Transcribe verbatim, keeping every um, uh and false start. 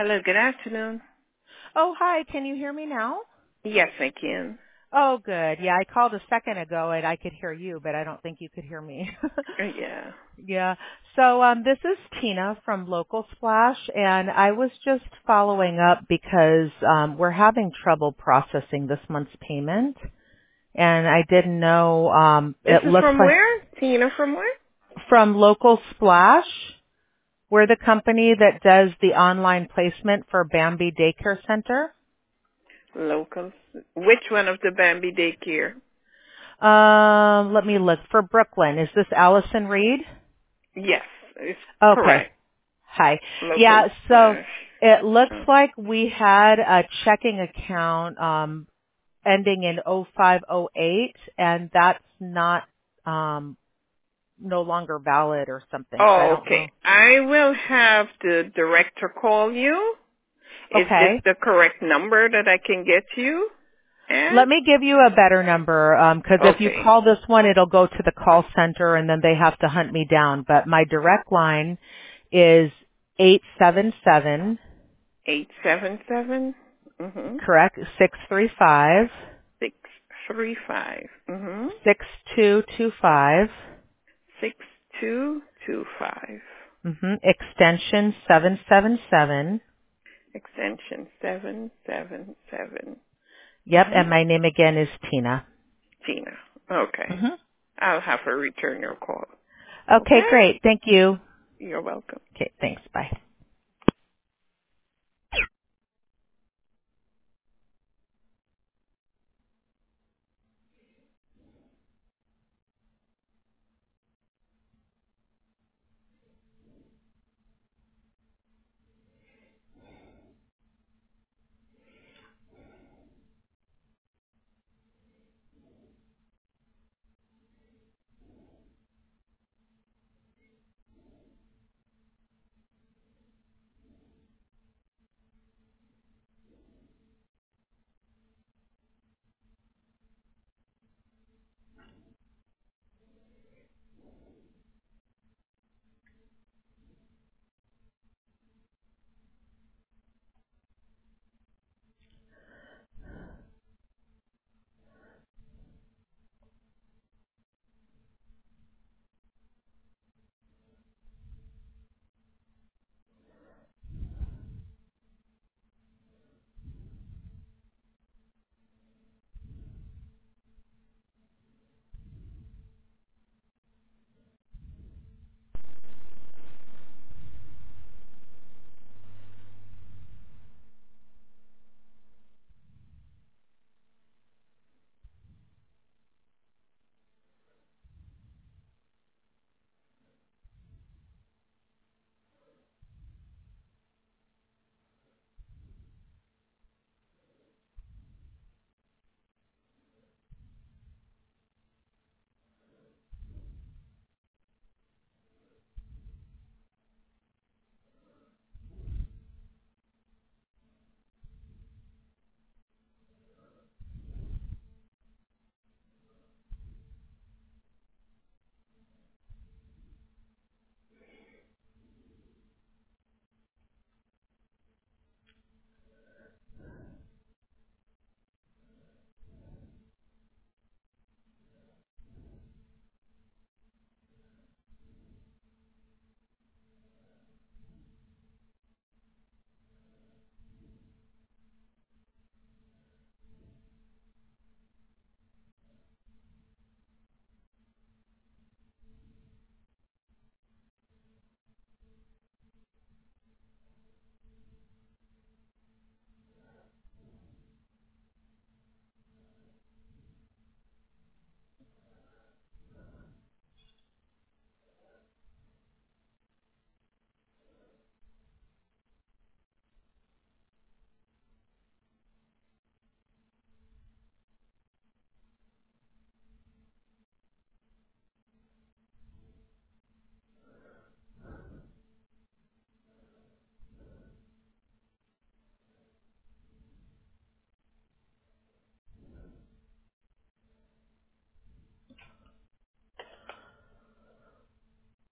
Hello, good afternoon. Oh, hi. Can you hear me now? Yes, I can. Oh, good. Yeah, I called a second ago and I could hear you, but I don't think you could hear me. Uh, Yeah. Yeah. So um, this is Tina from Local Splash, and I was just following up because um, we're having trouble processing this month's payment, and I didn't know. Um, This it is looks from like where? Tina from where? from Local Splash. We're the company that does the online placement for Bambi Daycare Center. Locals. Which one of the Bambi daycare? Um, let me look for Brooklyn. Is this Allison Reed? Yes, it's Okay. correct. Hi. Local Yeah, so slash. it looks Uh, like we had a checking account um ending in oh five oh eight and that's not um no longer valid or something. So I Oh, don't okay. know. I will have the director call you. Is this Okay. the correct number that I can get you at? Let me give you a better number um 'cause if you Okay. call this one it'll go to the call center and then they have to hunt me down. But my direct line is eight seven seven Eight seven seven. Mhm. correct six three five Six three five. Mhm. six two two five. Six two two five. Mm-hmm. Extension seven seven seven. Extension seven seven seven. Yep, Mhm. and my name again is Tina. Tina. Okay. Mm-hmm. I'll have her return your call. Okay, Okay? great. Thank you. You're welcome. Okay, thanks. Bye.